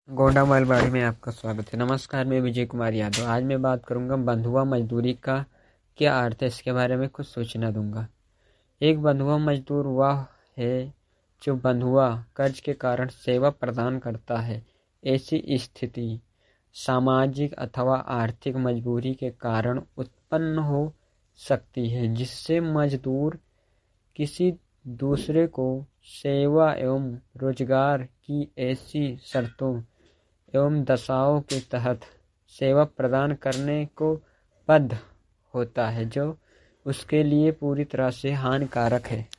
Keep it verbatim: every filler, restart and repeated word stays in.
गोंडा मालबाड़ी में आपका स्वागत है। नमस्कार, मैं विजय कुमार यादव। आज मैं बात करूंगा बंधुआ मजदूरी का क्या अर्थ है, इसके बारे में कुछ सूचना दूंगा। एक बंधुआ मजदूर वह है जो बंधुआ कर्ज के कारण सेवा प्रदान करता है। ऐसी स्थिति सामाजिक अथवा आर्थिक मजबूरी के कारण उत्पन्न हो सकती है, जिससे मजदूर किसी दूसरे को सेवा एवं रोजगार की ऐसी शर्तों एवं दशाओं के तहत सेवा प्रदान करने को बाध्य होता है जो उसके लिए पूरी तरह से हानिकारक है।